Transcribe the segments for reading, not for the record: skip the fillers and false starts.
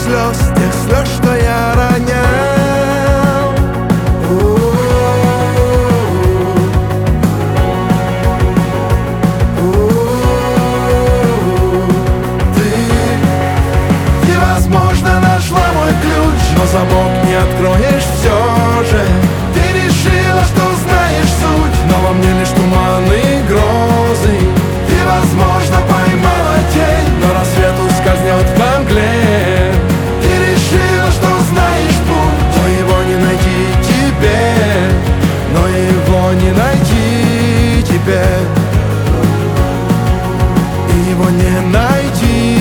тех слез, что я ронял. Ты, возможно, нашла мой ключ, но замок не откроешь все же. Ты решила, что знаешь суть, но во мне лишь туман и грозы. Ты, возможно, поймала тень, но рассвет ускользнет во мгле. Ты решила, что знаешь путь, но его не найти тебе, но его не найти тебе, и его не найти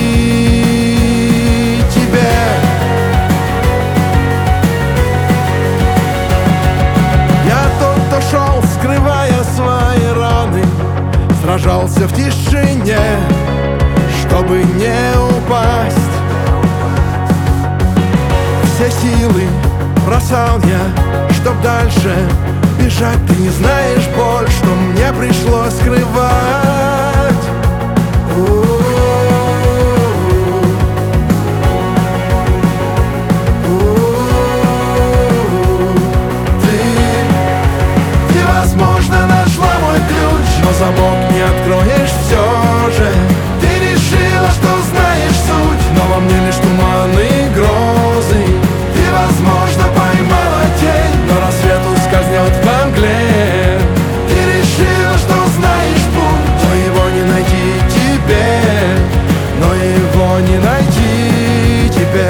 тебе. Я тот, кто шел, скрывая свои раны, сражался в тишине, чтобы не упасть. Все силы бросал я, чтоб дальше бежать. Ты не знаешь боль, что мне пришлось скрывать. Ты, возможно, нашла мой ключ, но замок не откроешь все же. Ты решила, что знаешь суть, но во мне лишь туман и грозы. Ты, возможно, поймала тень, но рассвет ускользнет во мгле. Ты решила, что знаешь путь, но его не найти тебе, но его не найти тебе,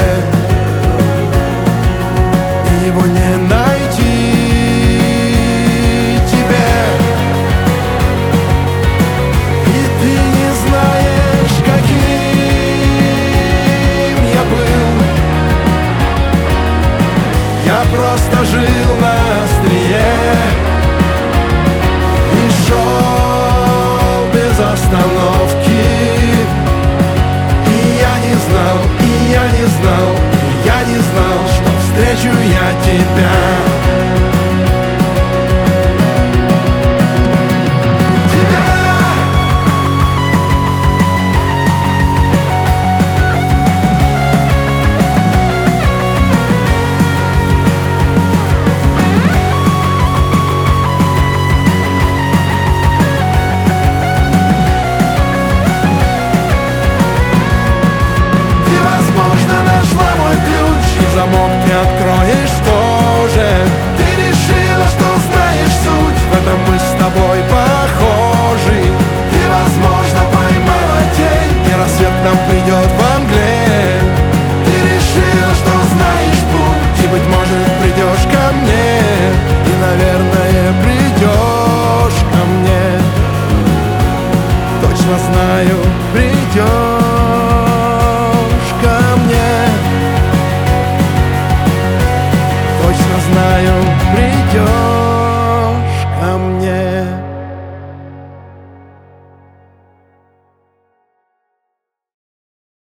и его не найти тебе. И ты не знаешь, каким я был. Я просто жил на острие и шел без остановки. И я не знал, и я не знал, и я не знал, что встречу я тебя. Замок не откроешь тоже. Ты решила, что знаешь суть, в этом мы с тобой похожи. Ты, возможно, поймала тень, и рассвет нам придет во мгле. Ты решила, что знаешь путь, и, быть может, придешь ко мне. И, наверное, придешь ко мне. Точно знаю, придешь.